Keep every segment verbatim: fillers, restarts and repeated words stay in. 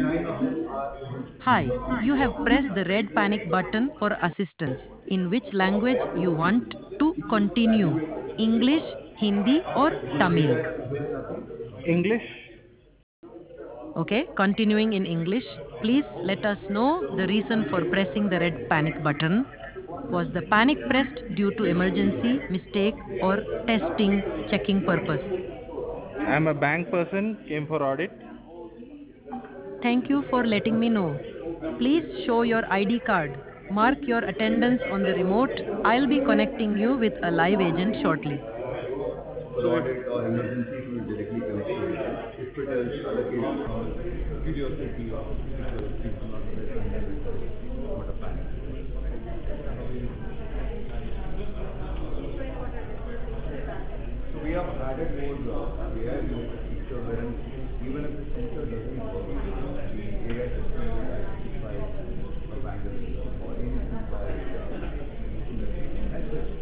Hi, you have pressed the red panic button for assistance. In which language you want to continue? English, Hindi, or Tamil? English. Okay, continuing in English. Please let us know the reason for pressing the red panic button. Was the panic pressed due to emergency, mistake, or testing, checking purpose? I'm a bank person, came for audit. Thank you for letting me know. Please show your I D card. Mark your attendance on the remote. I'll be connecting you with a live agent shortly. For audit or emergency, it will directly connect to it. If it is other case or curiosity or security, it will not resonate with what a panic. So we have added more uh, A I feature wherein even if the sensor doesn't work, the A I system will identify a vandalism or anything by uh, and just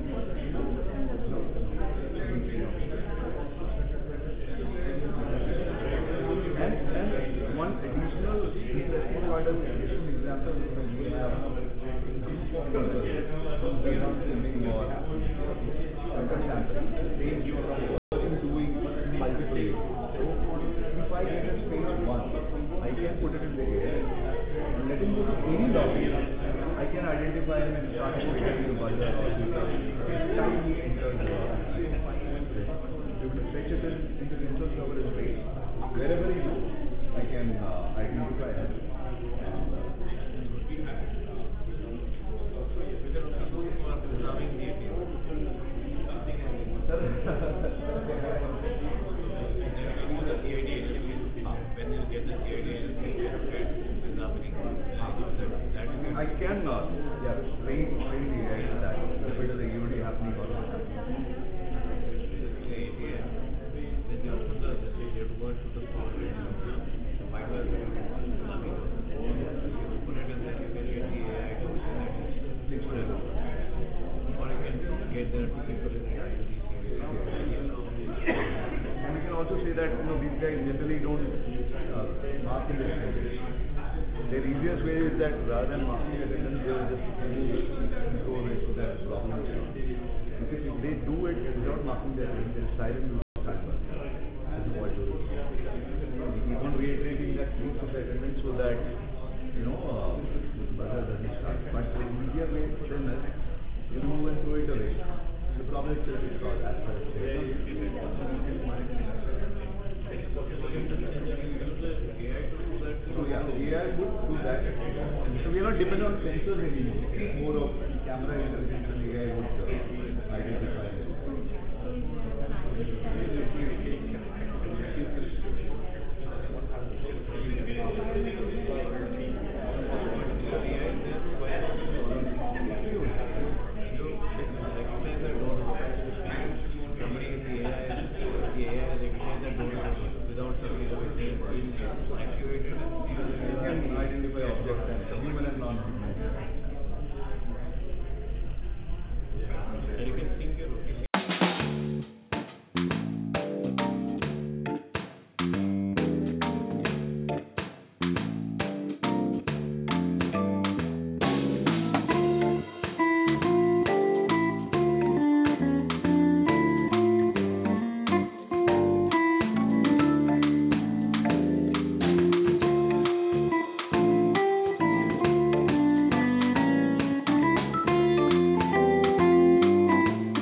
And, and one additional interesting part is just an example is when we have we have swimming or circumstances, they person doing multiple ways. So if I get a space once, I can put it in the air and let him go to any lobby. I can identify him and start putting the buzzer or the time he enters the you will fetch it in, into the instance server is great. Wherever he goes, I can uh, identify him. I can uh, yeah, train, train the A I to that. If it is a U D happening or not happening. And we can also say that you know these guys generally don't uh, mark in their attendance. Their easiest way is that rather than marking their attendance, they will just move and go away so that problem is solved. Because if they do it without marking their attendance, their silence will start working. As a voice over. We keep on reiterating that please put the attendance so that you know uh, buzzer doesn't start. But the easier way for them is you move and throw it away. The problem is still solved as far as so yeah, A I would do that. So we are not dependent on sensors anymore. It's more of camera intelligence and A I would uh, identify.